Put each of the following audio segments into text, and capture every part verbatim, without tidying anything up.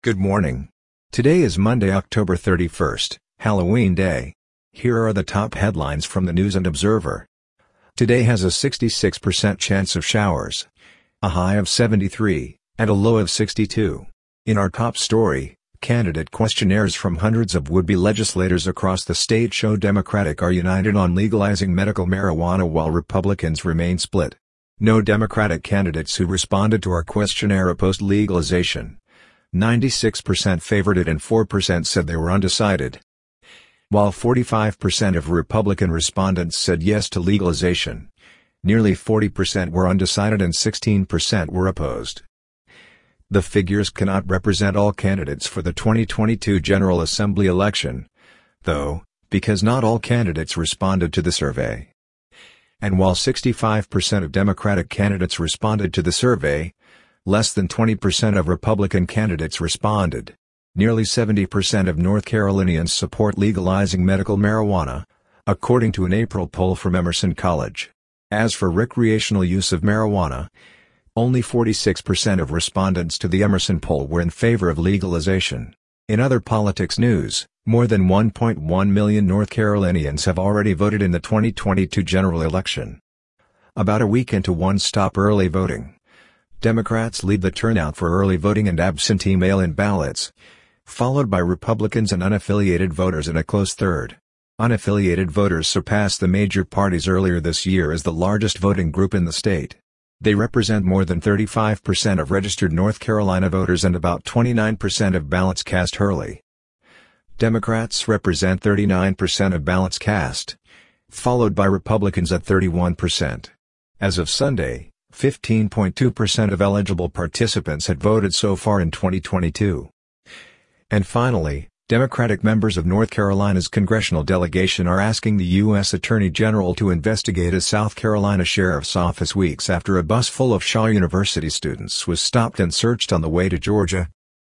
Good morning. Today is Monday, October thirty-first, Halloween Day. Here are the top headlines from the News and Observer. Today has a sixty-six percent chance of showers, a high of seventy-three, and a low of sixty-two. In our top story, candidate questionnaires from hundreds of would-be legislators across the state show Democratic are united on legalizing medical marijuana while Republicans remain split. No Democratic candidates who responded to our questionnaire opposed legalization. ninety-six percent favored it and four percent said they were undecided. While forty-five percent of Republican respondents said yes to legalization, nearly forty percent were undecided and sixteen percent were opposed. The figures cannot represent all candidates for the twenty twenty-two General Assembly election, though, because not all candidates responded to the survey. And while sixty-five percent of Democratic candidates responded to the survey, less than twenty percent of Republican candidates responded. Nearly seventy percent of North Carolinians support legalizing medical marijuana, according to an April poll from Emerson College. As for recreational use of marijuana, only forty-six percent of respondents to the Emerson poll were in favor of legalization. In other politics news, more than one point one million North Carolinians have already voted in the twenty twenty-two general election. About a week into one-stop early voting, Democrats lead the turnout for early voting and absentee mail-in ballots, followed by Republicans and unaffiliated voters in a close third. Unaffiliated voters surpassed the major parties earlier this year as the largest voting group in the state. They represent more than thirty-five percent of registered North Carolina voters and about twenty-nine percent of ballots cast early. Democrats represent thirty-nine percent of ballots cast, followed by Republicans at thirty-one percent. As of Sunday, fifteen point two percent of eligible participants had voted so far in twenty twenty-two. And finally, Democratic members of North Carolina's congressional delegation are asking the U S Attorney General to investigate a South Carolina sheriff's office weeks after a bus full of Shaw University students was stopped and searched on the way to Georgia.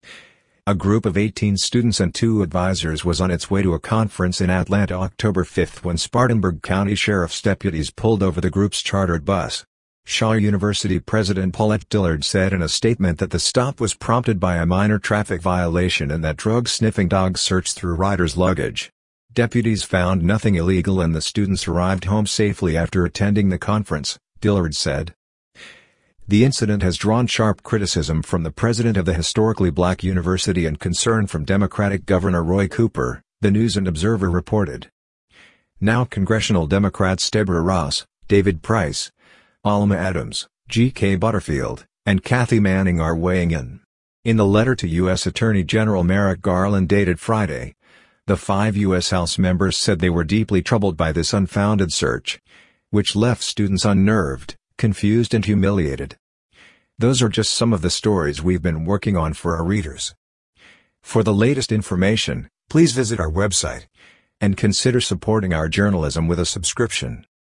A group of eighteen students and two advisors was on its way to a conference in Atlanta October fifth when Spartanburg County Sheriff's deputies pulled over the group's chartered bus. Shaw University President Paulette Dillard said in a statement that the stop was prompted by a minor traffic violation and that drug-sniffing dogs searched through riders' luggage. Deputies found nothing illegal and the students arrived home safely after attending the conference, Dillard said. The incident has drawn sharp criticism from the president of the historically black university and concern from Democratic Governor Roy Cooper, the News and Observer reported. Now congressional Democrats Deborah Ross, David Price, Alma Adams, G K Butterfield, and Kathy Manning are weighing in. In the letter to U S Attorney General Merrick Garland dated Friday, the five U S House members said they were deeply troubled by this unfounded search, which left students unnerved, confused and humiliated. Those are just some of the stories we've been working on for our readers. For the latest information, please visit our website and consider supporting our journalism with a subscription.